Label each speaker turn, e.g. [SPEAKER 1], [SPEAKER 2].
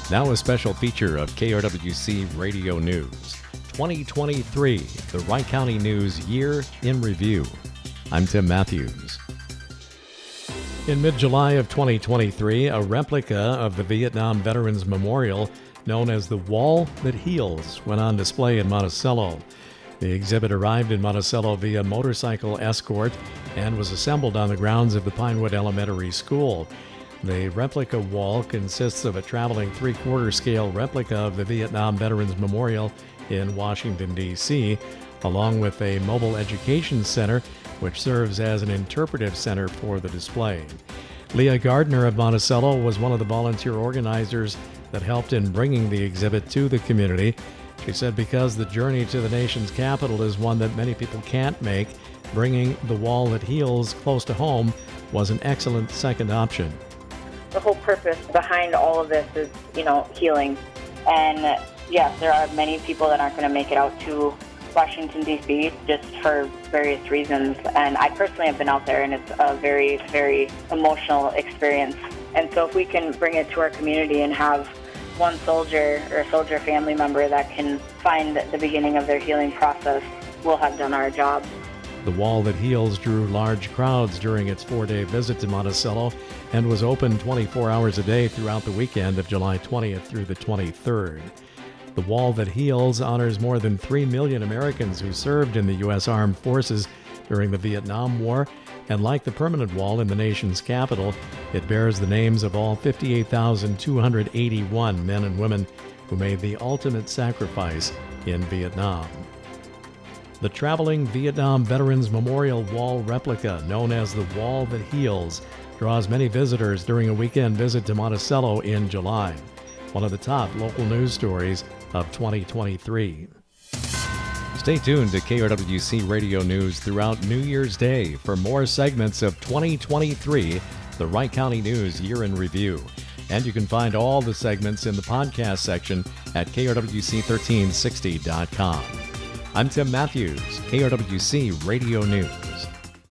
[SPEAKER 1] Now a special feature of KRWC Radio News. 2023, the Wright County News Year in Review. I'm Tim Matthews. In mid-July of 2023, a replica of the Vietnam Veterans Memorial, known as the Wall That Heals, went on display in Monticello. The exhibit arrived in Monticello via motorcycle escort and was assembled on the grounds of the Pinewood Elementary School. The replica wall consists of a traveling three-quarter scale replica of the Vietnam Veterans Memorial in Washington, D.C., along with a mobile education center, which serves as an interpretive center for the display. Leah Gardner of Monticello was one of the volunteer organizers that helped in bringing the exhibit to the community. She said because the journey to the nation's capital is one that many people can't make, bringing the Wall That Heals close to home was an excellent second option.
[SPEAKER 2] The whole purpose behind all of this is, healing. And yes, there are many people that aren't going to make it out to Washington, D.C. just for various reasons. And I personally have been out there, and it's a very, very emotional experience. And so if we can bring it to our community and have one soldier or a soldier family member that can find the beginning of their healing process, we'll have done our job.
[SPEAKER 1] The Wall That Heals drew large crowds during its 4-day visit to Monticello and was open 24 hours a day throughout the weekend of July 20th through the 23rd. The Wall That Heals honors more than 3 million Americans who served in the U.S. Armed Forces during the Vietnam War, and like the permanent wall in the nation's capital, it bears the names of all 58,281 men and women who made the ultimate sacrifice in Vietnam. The traveling Vietnam Veterans Memorial Wall replica, known as the Wall That Heals, draws many visitors during a weekend visit to Monticello in July. One of the top local news stories of 2023. Stay tuned to KRWC Radio News throughout New Year's Day for more segments of 2023, the Wright County News Year in Review. And you can find all the segments in the podcast section at krwc1360.com. I'm Tim Matthews, KRWC Radio News.